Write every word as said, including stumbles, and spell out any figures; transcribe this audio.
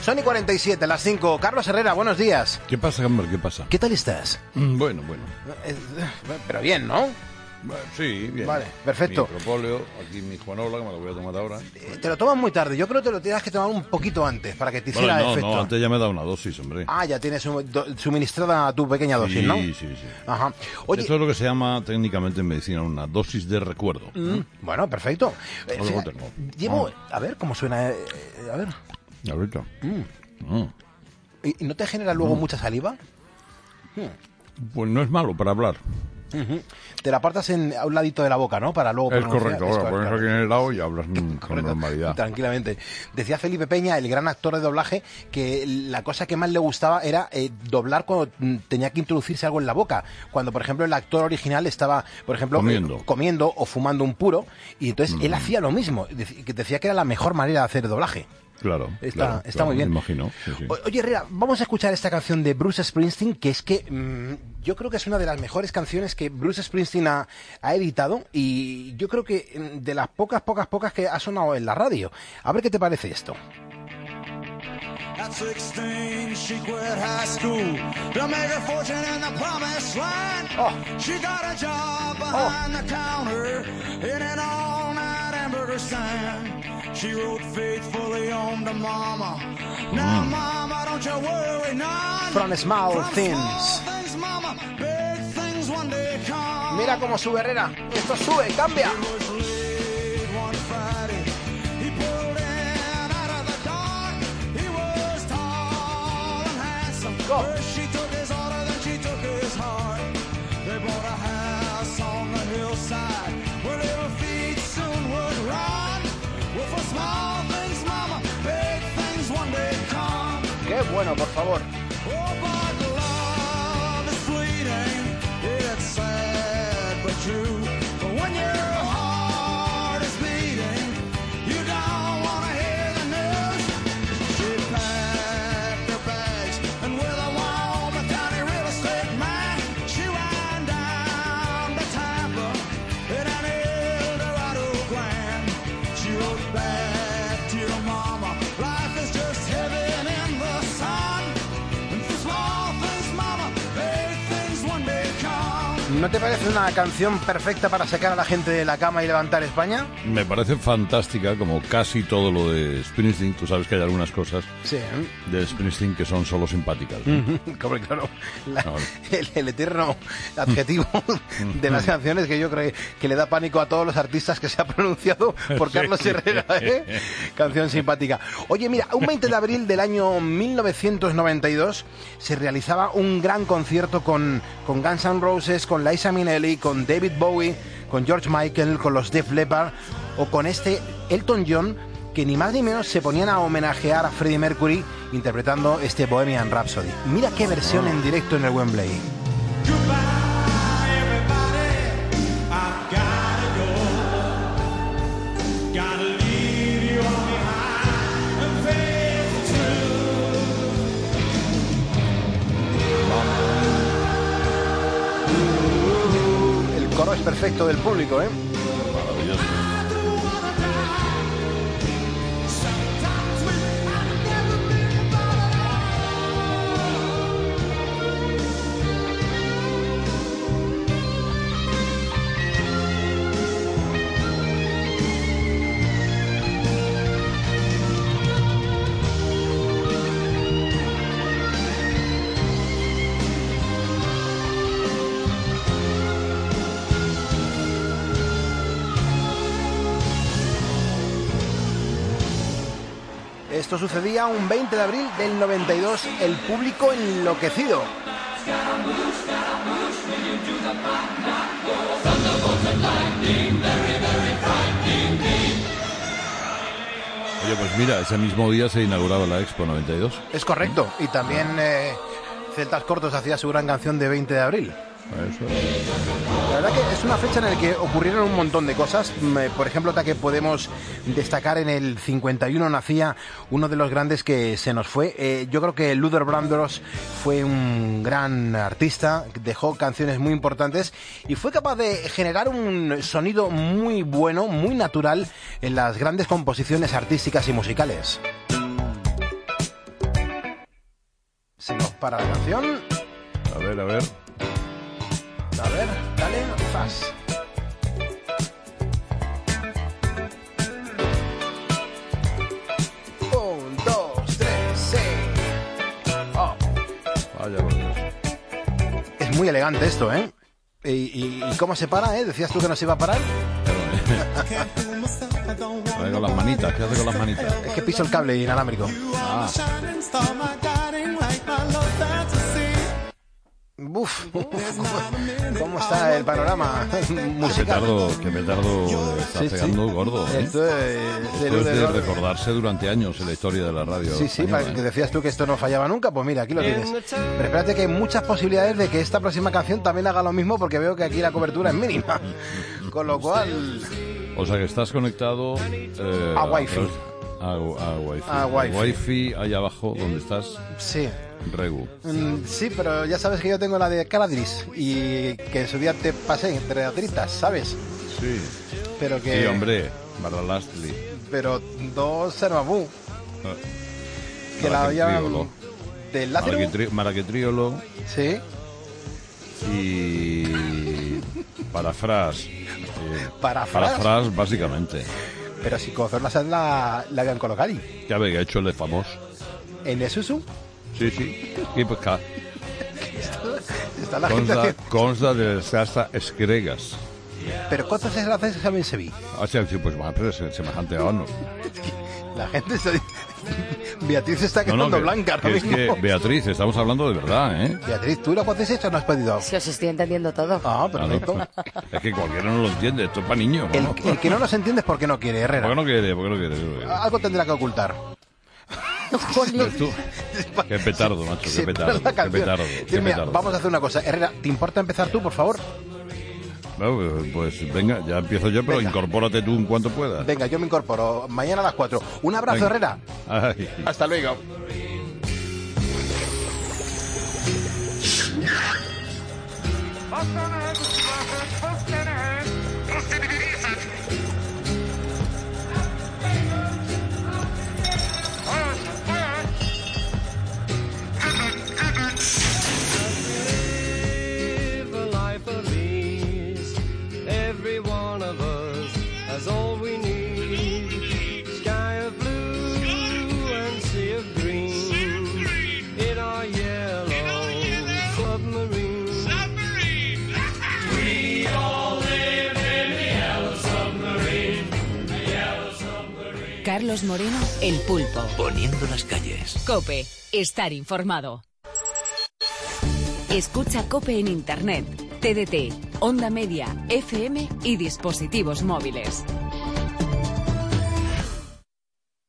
Son y cuarenta y siete, las cinco. Carlos Herrera, buenos días. ¿Qué pasa, hombre? ¿Qué pasa? ¿Qué tal estás? Mm, Bueno, bueno. Eh, Pero bien, ¿no? Bueno, sí, bien. Vale, perfecto. Mi propóleo, aquí mi Juanola, que me lo voy a tomar ahora. Eh, Te lo tomas muy tarde. Yo creo que te lo tienes que tomar un poquito antes para que te hiciera Vale, no, efecto. no, antes ya me he dado una dosis, hombre. Ah, ya tienes su- do- suministrada tu pequeña dosis, sí, ¿no? sí, sí. Ajá. Oye, Esto es lo que se llama técnicamente en medicina una dosis de recuerdo. mm, bueno, perfecto. Eh, Luego o sea, tengo. llevo... Ah. A ver, ¿cómo suena? Eh, eh, a ver. Ahorita. Mm. Mm. ¿Y y no te genera luego mucha saliva? Pues no es malo para hablar. Ujú. Te la apartas en, a un ladito de la boca, ¿no? Para luego Es pronunciar. correcto, Es ahora correcto. pones aquí en el lado y hablas mm, con Correcto, normalidad. tranquilamente. Decía Felipe Peña, el gran actor de doblaje, que la cosa que más le gustaba era eh, doblar cuando mm, tenía que introducirse algo en la boca. Cuando, por ejemplo, el actor original estaba, por ejemplo, Comiendo. eh, comiendo o fumando un puro, y entonces él hacía lo mismo. Dec- que Decía que era la mejor manera de hacer doblaje. Claro, Está, claro, está claro, muy bien. Me imagino. Sí, sí. O- Oye, Herrera, vamos a escuchar esta canción de Bruce Springsteen, que es que mm, yo creo que es una de las mejores canciones que Bruce Springsteen ha, ha editado, y yo creo que mm, de las pocas, pocas, pocas que ha sonado en la radio. A ver qué te parece esto. At sixteen, she quit high school to make her fortune in the promised land. Oh. She got a job behind the counter in an all-night hamburger stand. She wrote faithfully home to Mama. Now, Mama, don't you worry none. From small From things. small things, Mama, big things one day come. Mira cómo sube, Herrera. Esto sube, cambia. He was late one Friday. He pulled in out of the dark. He was tall and handsome. Go. First she took his order, then she took his heart. They bought a house on the hillside where little feet soon would run. Well, for small things, Mama, big things one day come. Qué bueno, por favor. Oh, but love is fleeting. It's sad but true. But when your heart is beating, you don't want to hear the news. She packed her bags, and with a Wyoming County real estate man, she ran down to Tampa in an Eldorado Grand. She wrote back to your mama, life is just heaven in the sun. And for small things, mama, big things one day come. ¿No te parece una canción perfecta para sacar a la gente de la cama y levantar España? Me parece fantástica, como casi todo lo de Springsteen. Tú sabes que hay algunas cosas Sí. de Springsteen que son solo simpáticas, ¿no? Como claro, la- Ahora. el, el eterno adjetivo de las canciones que yo creo que le da pánico a todos los artistas que se ha pronunciado por Carlos Sí. Herrera, ¿eh? Canción simpática. Oye, mira, un veinte de abril del año mil novecientos noventa y dos se realizaba un gran concierto con, con Guns N' Roses, con Liza Minnelli, con David Bowie, con George Michael, con los Def Leppard o con este Elton John, que ni más ni menos se ponían a homenajear a Freddie Mercury interpretando este Bohemian Rhapsody. Mira qué versión en directo en el Wembley. Goodbye, everybody. I've gotta go. Gotta leave you all behind and face El coro es perfecto del público, ¿eh? Maravilloso. Esto sucedía un veinte de abril del noventa y dos, el público enloquecido. Oye, pues mira, ese mismo día se inauguraba la Expo noventa y dos. Es correcto, y también eh, Celtas Cortos hacía su gran canción de veinte de abril. Eso. La verdad que es una fecha en la que ocurrieron un montón de cosas. Mm, Por ejemplo, otra que podemos destacar, en el cincuenta y uno nacía uno de los grandes que se nos fue. Eh, yo creo que Luther Vandross fue un gran artista, dejó canciones muy importantes y fue capaz de generar un sonido muy bueno, muy natural en las grandes composiciones artísticas y musicales. Se nos para la canción. A ver, a ver. A ver, dale, fast. Un, dos, tres, sí. Oh. Vaya por Dios. Es muy elegante esto, ¿eh? ¿Y, y, y cómo se para, eh? ¿Decías tú que no se iba a parar? A ver, con las manitas, ¿qué hace con las manitas? Es que piso el cable inalámbrico. Ah, Uf, ¿cómo está el panorama qué musical? petardo, qué petardo está Sí, sí. pegando gordo, ¿eh? Esto es de Después luz de de oro. recordarse durante años en la historia de la radio Sí, sí, española, para que ¿eh? decías tú que esto no fallaba nunca, pues mira, aquí lo tienes. Pero espérate que hay muchas posibilidades de que esta próxima canción también haga lo mismo porque veo que aquí la cobertura es mínima. Con lo cual... O sea que estás conectado eh, A Wi-Fi. A, a Wi-Fi. A Wi-Fi. Wi-Fi ahí abajo donde estás, Sí. Regu. Mm, sí, pero ya sabes que yo tengo la de Caladris y que en su día te pasé entre atritas, ¿sabes? Sí. Pero que... Sí, hombre, Barralastli. Pero dos Servabú, que la Maraquetriolo. habían... Del Lázaro. Maraquetri- Maraquetriolo Sí. y Parafras. Eh, Parafras. Parafras, básicamente. Pero si Cozorlas la, la habían colocado ahí. Ya ve que ha hecho el de famoso. En Esusu Sí, sí. Y pues ca- está la gente consta, haciendo... consta de las casas escregas. Pero ¿cuántas desgracias también se vi? Así, así, pues más, pero se- semejante a no. La gente está... Beatriz está No, quedando no, que, blanca ahora que es mismo. que, Beatriz, estamos hablando de verdad, ¿eh? Beatriz, ¿tú lo que haces esto no has pedido? Si os estoy entendiendo todo. Ah, Ah, no, perfecto. es que cualquiera no lo entiende, esto es para niños. El, ¿no? el que no nos entiende es porque no quiere, ¿Por Herrera. qué no quiere? ¿Por qué no quiere? ¿Por qué no quiere? Algo tendrá que ocultar. Pues tú, qué petardo, macho, Sí, qué para petardo, la qué canción. petardo, qué Mira, petardo. vamos a hacer una cosa. Herrera, ¿te importa empezar tú, por favor? Bueno, pues venga, ya empiezo yo, pero Venga. incorpórate tú en cuanto puedas. Venga, yo me incorporo. Mañana a las cuatro. Un abrazo, Venga. Herrera. Ay. Hasta luego. Live a life of ease. Every one of us has all we need. Sky of blue and sea of green. In our yellow submarine. We all live in the yellow submarine. The yellow submarine. Carlos Moreno, El Pulpo. Poniendo las calles. COPE. Estar informado. Escucha COPE en Internet, T D T, Onda Media, F M y dispositivos móviles.